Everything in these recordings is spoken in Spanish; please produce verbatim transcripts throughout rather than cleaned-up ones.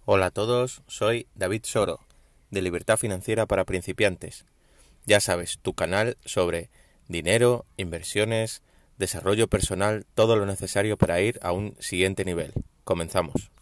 Hola a todos, soy David Soro, de Libertad Financiera para Principiantes. Ya sabes, tu canal sobre dinero, inversiones, desarrollo personal, todo lo necesario para ir a un siguiente nivel. Comenzamos.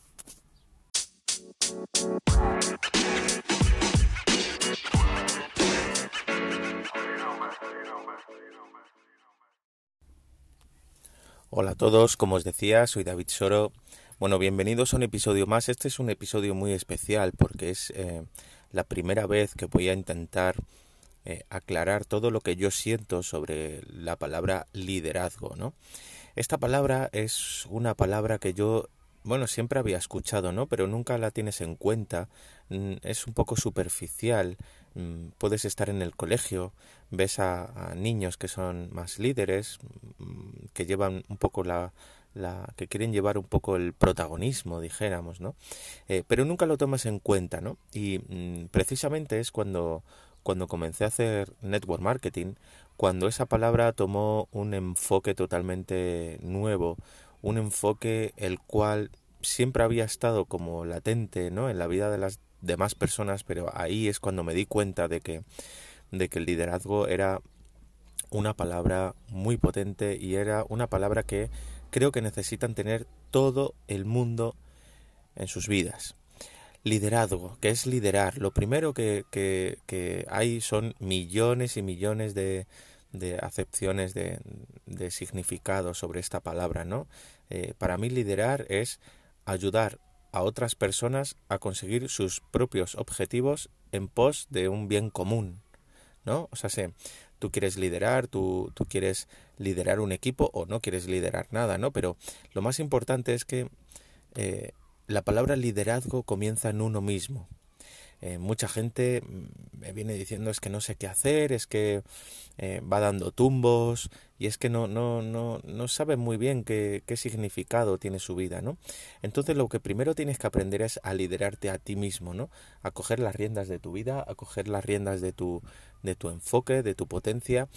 Hola a todos, como os decía, soy David Soro. Bueno, bienvenidos a un episodio más. Este es un episodio muy especial porque es eh, la primera vez que voy a intentar eh, aclarar todo lo que yo siento sobre la palabra liderazgo, ¿no? Esta palabra es una palabra que yo, bueno, siempre había escuchado, ¿no? Pero nunca la tienes en cuenta. Es un poco superficial. Puedes estar en el colegio, ves a, a niños que son más líderes, que llevan un poco la, la que quieren llevar un poco el protagonismo, dijéramos, ¿no? Eh, pero nunca lo tomas en cuenta, ¿no? Y mm, precisamente es cuando cuando comencé a hacer network marketing, cuando esa palabra tomó un enfoque totalmente nuevo, un enfoque el cual siempre había estado como latente, ¿no?, en la vida de las demás personas, pero ahí es cuando me di cuenta de que, de que el liderazgo era una palabra muy potente y era una palabra que creo que necesitan tener todo el mundo en sus vidas. Liderazgo, ¿qué es liderar? Lo primero que, que, que hay son millones y millones de, de acepciones de, de significado sobre esta palabra, ¿no? Eh, para mí liderar es ayudar a otras personas a conseguir sus propios objetivos en pos de un bien común, ¿no? O sea, sé, tú quieres liderar, tú, tú quieres liderar un equipo o no quieres liderar nada, ¿no? Pero lo más importante es que eh, la palabra liderazgo comienza en uno mismo. Eh, mucha gente me viene diciendo es que no sé qué hacer, es que eh, va dando tumbos y es que no, no, no, no sabe muy bien qué, qué significado tiene su vida, ¿no? Entonces lo que primero tienes que aprender es a liderarte a ti mismo, ¿no? A coger las riendas de tu vida, a coger las riendas de tu, de tu enfoque, de tu potencia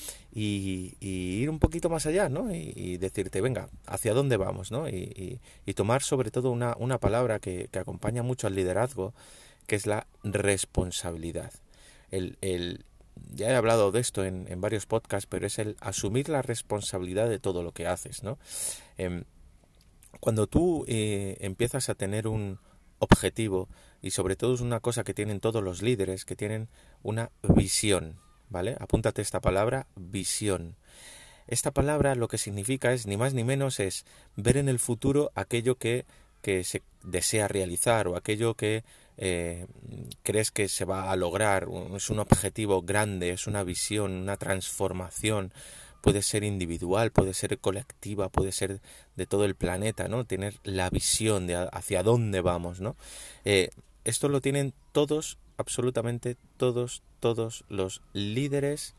y, y ir un poquito más allá, ¿no? Y, y decirte, venga, ¿hacia dónde vamos?, ¿no? Y, y, y tomar sobre todo una, una palabra que, que acompaña mucho al liderazgo, que es la responsabilidad. El, el, ya he hablado de esto en, en varios podcasts, pero es el asumir la responsabilidad de todo lo que haces, ¿no? Eh, cuando tú eh, empiezas a tener un objetivo, y sobre todo es una cosa que tienen todos los líderes, que tienen una visión, ¿vale? Apúntate esta palabra, visión. Esta palabra lo que significa es, ni más ni menos, es ver en el futuro aquello que, que se desea realizar o aquello que eh, crees que se va a lograr. Es un objetivo grande, es una visión, una transformación. Puede ser individual, puede ser colectiva, puede ser de todo el planeta, ¿no? Tener la visión de hacia dónde vamos, ¿no? Eh, esto lo tienen todos, absolutamente todos, todos los líderes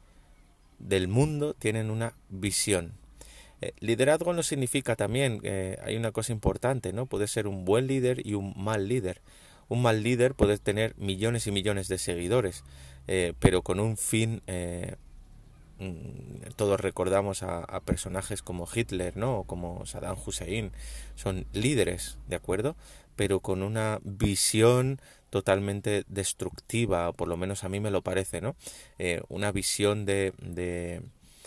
del mundo tienen una visión. Eh, liderazgo no significa también, eh, hay una cosa importante, ¿no? Puede ser un buen líder y un mal líder. Un mal líder puede tener millones y millones de seguidores, eh, pero con un fin... Eh, todos recordamos a, a personajes como Hitler, ¿no? O como Saddam Hussein. Son líderes, ¿de acuerdo? Pero con una visión totalmente destructiva, o por lo menos a mí me lo parece, ¿no? Eh, una visión de, de,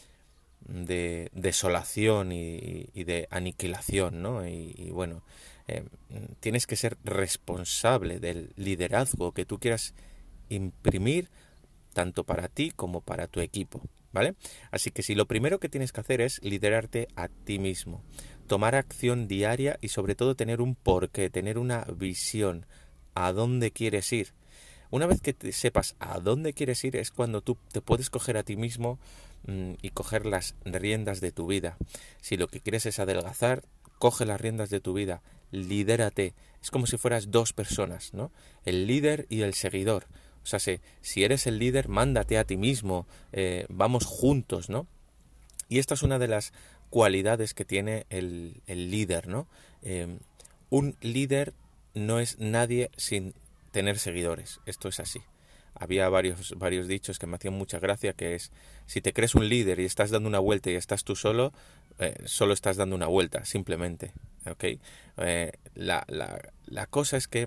de desolación y, y de aniquilación, ¿no? Y, y bueno, eh, tienes que ser responsable del liderazgo que tú quieras imprimir tanto para ti como para tu equipo, ¿vale? Así que si lo primero que tienes que hacer es liderarte a ti mismo, tomar acción diaria y sobre todo tener un porqué, tener una visión, a dónde quieres ir. Una vez que te sepas a dónde quieres ir es cuando tú te puedes coger a ti mismo mmm, y coger las riendas de tu vida. Si lo que quieres es adelgazar, coge las riendas de tu vida, lidérate. Es como si fueras dos personas, ¿no? El líder y el seguidor. O sea, si, si eres el líder, mándate a ti mismo, eh, vamos juntos, ¿no? Y esta es una de las cualidades que tiene el, el líder, ¿no? Eh, un líder no es nadie sin tener seguidores, esto es así. Había varios, varios dichos que me hacían mucha gracia, que es, si te crees un líder y estás dando una vuelta y estás tú solo, eh, solo estás dando una vuelta, simplemente, ¿ok? Eh, la, la, la cosa es que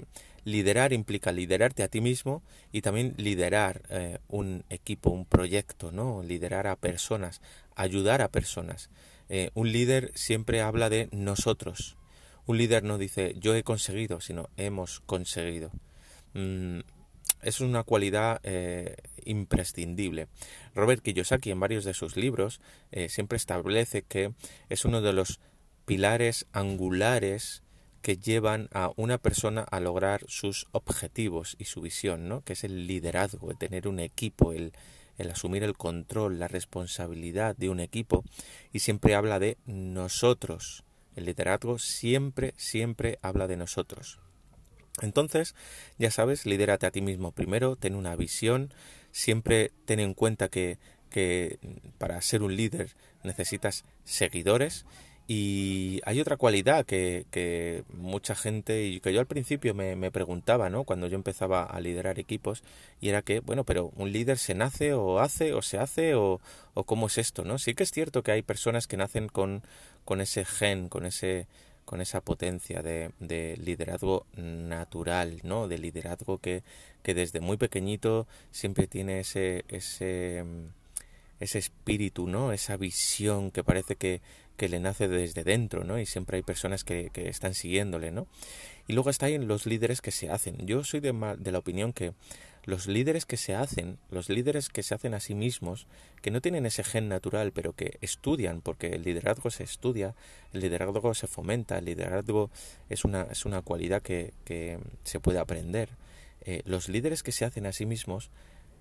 liderar implica liderarte a ti mismo y también liderar eh, un equipo, un proyecto, ¿no? Liderar a personas, ayudar a personas. Eh, un líder siempre habla de nosotros. Un líder no dice yo he conseguido, sino hemos conseguido. Mm, es una cualidad eh, imprescindible. Robert Kiyosaki en varios de sus libros eh, siempre establece que es uno de los pilares angulares que llevan a una persona a lograr sus objetivos y su visión, ¿no? Que es el liderazgo, el tener un equipo, el, el asumir el control, la responsabilidad de un equipo, y siempre habla de nosotros. El liderazgo siempre, siempre habla de nosotros. Entonces, ya sabes, lidérate a ti mismo primero, ten una visión, siempre ten en cuenta que, que para ser un líder necesitas seguidores. Y hay otra cualidad que, que mucha gente, y que yo al principio me, me preguntaba, ¿no? Cuando yo empezaba a liderar equipos, y era que, bueno, pero un líder se nace o hace o se hace o, o cómo es esto, ¿no? Sí que es cierto que hay personas que nacen con, con ese gen, con ese con esa potencia de, de liderazgo natural, ¿no? De liderazgo que, que desde muy pequeñito siempre tiene ese, ese, ese espíritu, ¿no? Esa visión que parece que, que le nace desde dentro, ¿no? Y siempre hay personas que, que están siguiéndole, ¿no? Y luego está ahí los líderes que se hacen. Yo soy de, de la opinión que los líderes que se hacen, los líderes que se hacen a sí mismos, que no tienen ese gen natural, pero que estudian, porque el liderazgo se estudia, el liderazgo se fomenta, el liderazgo es una, es una cualidad que, que se puede aprender. Eh, los líderes que se hacen a sí mismos,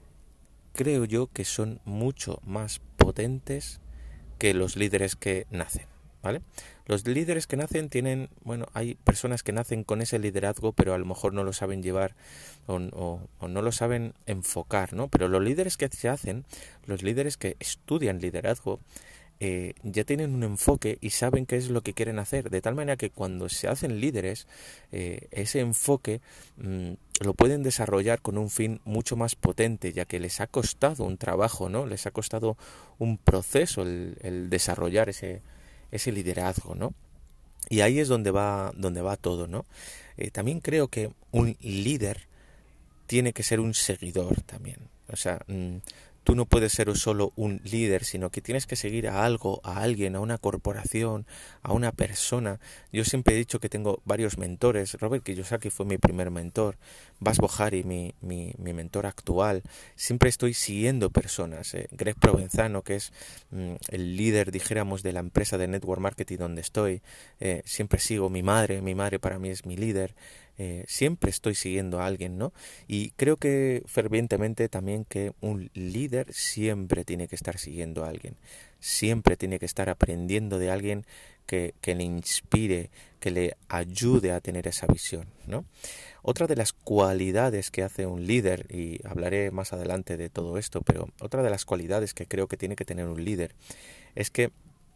creo yo que son mucho más potentes que los líderes que nacen, ¿vale? Los líderes que nacen tienen, bueno, hay personas que nacen con ese liderazgo, pero a lo mejor no lo saben llevar o, o, o no lo saben enfocar, ¿no? Pero los líderes que se hacen, los líderes que estudian liderazgo, eh, ya tienen un enfoque y saben qué es lo que quieren hacer, de tal manera que cuando se hacen líderes, eh, ese enfoque mmm, lo pueden desarrollar con un fin mucho más potente, ya que les ha costado un trabajo, ¿no? Les ha costado un proceso el, el desarrollar ese, ese liderazgo, ¿no? Y ahí es donde va, donde va todo, ¿no? Eh, también creo que un líder tiene que ser un seguidor también. O sea, mmm, tú no puedes ser solo un líder, sino que tienes que seguir a algo, a alguien, a una corporación, a una persona. Yo siempre he dicho que tengo varios mentores. Robert Kiyosaki fue mi primer mentor. Bas Bohari, mi, mi, mi mentor actual. Siempre estoy siguiendo personas. Eh, Greg Provenzano, que es mm, el líder, dijéramos, de la empresa de network marketing donde estoy. Eh, siempre sigo mi madre. Mi madre para mí es mi líder. Eh, siempre estoy siguiendo a alguien, ¿no? Y creo que fervientemente también que un líder siempre tiene que estar siguiendo a alguien, siempre tiene que estar aprendiendo de alguien que, que le inspire, que le ayude a tener esa visión, ¿no? Otra de las cualidades que hace un líder, y hablaré más adelante de todo esto, pero otra de las cualidades que creo que tiene que tener un líder es que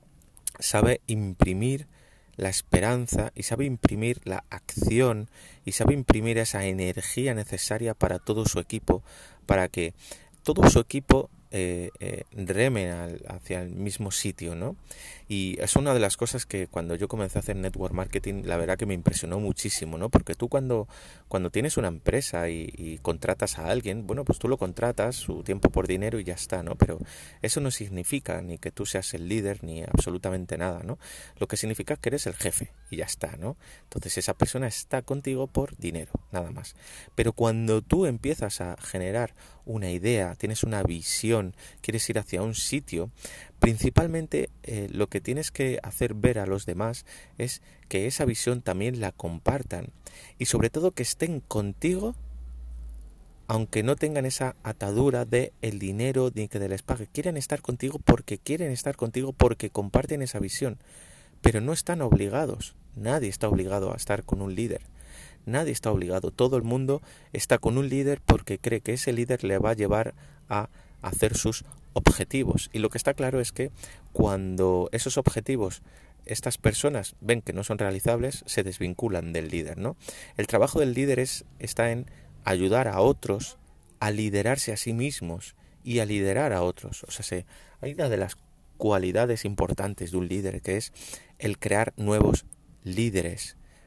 sabe imprimir la esperanza y sabe imprimir la acción y sabe imprimir esa energía necesaria para todo su equipo, para que todo su equipo eh, eh, reme al, hacia el mismo sitio, ¿no? Y es una de las cosas que cuando yo comencé a hacer network marketing, la verdad que me impresionó muchísimo, ¿no? Porque tú cuando, cuando tienes una empresa y, y contratas a alguien, bueno, pues tú lo contratas, su tiempo por dinero y ya está, ¿no? Pero eso no significa ni que tú seas el líder ni absolutamente nada, ¿no? Lo que significa que eres el jefe y ya está, ¿no? Entonces esa persona está contigo por dinero, nada más. Pero cuando tú empiezas a generar una idea, tienes una visión, quieres ir hacia un sitio, principalmente eh, lo que tienes que hacer ver a los demás es que esa visión también la compartan y sobre todo que estén contigo aunque no tengan esa atadura de el dinero ni que te les pague. Quieren estar contigo porque quieren estar contigo porque comparten esa visión, pero no están obligados. Nadie está obligado a estar con un líder. Nadie está obligado. Todo el mundo está con un líder porque cree que ese líder le va a llevar a hacer sus objetivos. Y lo que está claro es que cuando esos objetivos estas personas ven que no son realizables, se desvinculan del líder, ¿no? El trabajo del líder es, está en ayudar a otros a liderarse a sí mismos y a liderar a otros. O sea, se, hay una de las cualidades importantes de un líder que es el crear nuevos líderes.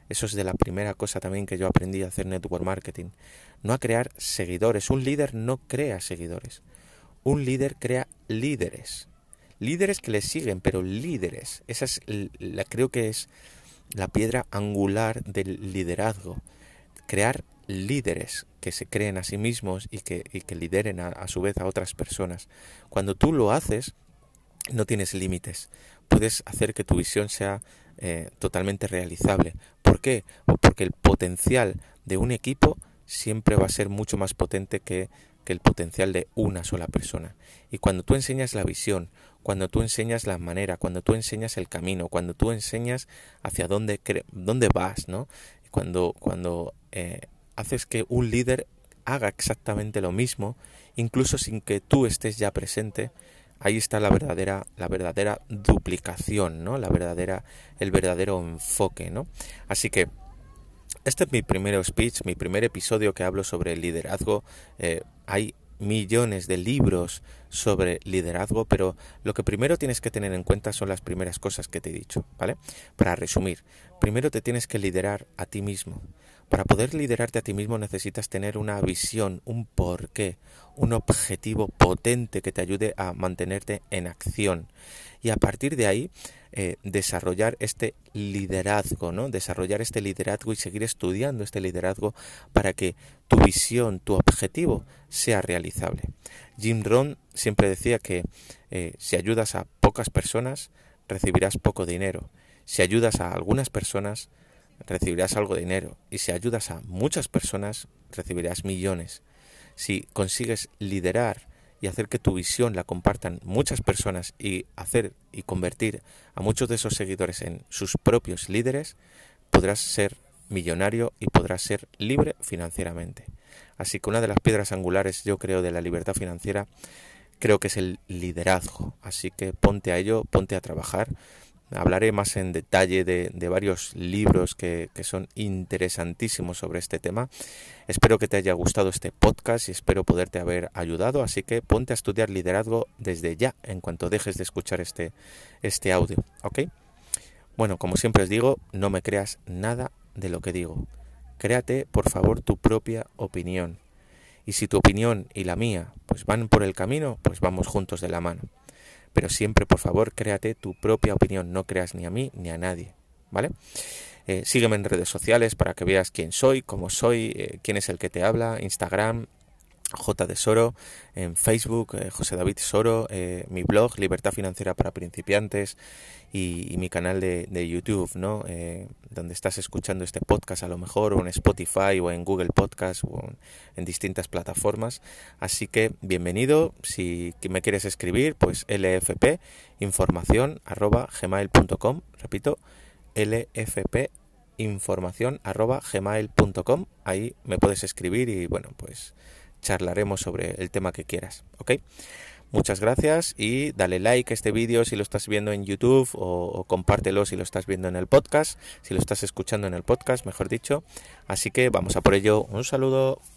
Eso es de la primera cosa también que yo aprendí a hacer network marketing. No a crear seguidores. Un líder no crea seguidores. Un líder crea líderes. Líderes que le siguen, pero líderes. Esa es la, creo que es la piedra angular del liderazgo. Crear líderes que se creen a sí mismos y que, y que lideren a, a su vez a otras personas. Cuando tú lo haces, no tienes límites. Puedes hacer que tu visión sea eh, totalmente realizable. ¿Por qué? Porque el potencial de un equipo siempre va a ser mucho más potente que, que el potencial de una sola persona. Y cuando tú enseñas la visión, cuando tú enseñas la manera, cuando tú enseñas el camino, cuando tú enseñas hacia dónde, dónde vas, ¿no? Cuando, cuando eh, haces que un líder haga exactamente lo mismo, incluso sin que tú estés ya presente, ahí está la verdadera, la verdadera duplicación, ¿no? La verdadera, el verdadero enfoque, ¿no? Así que este es mi primer speech, mi primer episodio que hablo sobre el liderazgo. Eh, hay millones de libros sobre liderazgo, pero lo que primero tienes que tener en cuenta son las primeras cosas que te he dicho, ¿vale? Para resumir, primero te tienes que liderar a ti mismo. Para poder liderarte a ti mismo necesitas tener una visión, un porqué, un objetivo potente que te ayude a mantenerte en acción. Y a partir de ahí, eh, desarrollar este liderazgo, ¿no? Desarrollar este liderazgo y seguir estudiando este liderazgo para que tu visión, tu objetivo sea realizable. Jim Rohn siempre decía que eh, si ayudas a pocas personas, recibirás poco dinero. Si ayudas a algunas personas, recibirás algo de dinero. Y si ayudas a muchas personas, recibirás millones. Si consigues liderar y hacer que tu visión la compartan muchas personas y hacer y convertir a muchos de esos seguidores en sus propios líderes, podrás ser millonario y podrás ser libre financieramente. Así que una de las piedras angulares, yo creo, de la libertad financiera, creo que es el liderazgo. Así que ponte a ello, ponte a trabajar. Hablaré más en detalle de, de varios libros que, que son interesantísimos sobre este tema. Espero que te haya gustado este podcast y espero poderte haber ayudado. Así que ponte a estudiar liderazgo desde ya, en cuanto dejes de escuchar este, este audio, ¿ok? Bueno, como siempre os digo, no me creas nada de lo que digo. Créate, por favor, tu propia opinión. Y si tu opinión y la mía pues van por el camino, pues vamos juntos de la mano. Pero siempre, por favor, créate tu propia opinión. No creas ni a mí ni a nadie, ¿vale? Eh, sígueme en redes sociales para que veas quién soy, cómo soy, eh, quién es el que te habla. Instagram, J de Soro, en Facebook, eh, José David Soro, eh, mi blog, Libertad Financiera para Principiantes, y, y mi canal de, de YouTube, ¿no? Eh, donde estás escuchando este podcast a lo mejor, o en Spotify, o en Google Podcast, o en, en distintas plataformas. Así que, bienvenido. Si me quieres escribir, pues lfp información arroba gmail punto com. Repito, lfp información arroba gmail punto com. Ahí me puedes escribir y, bueno, pues charlaremos sobre el tema que quieras, ¿ok? Muchas gracias y dale like a este vídeo si lo estás viendo en YouTube o, o compártelo si lo estás viendo en el podcast, si lo estás escuchando en el podcast, mejor dicho. Así que vamos a por ello. Un saludo.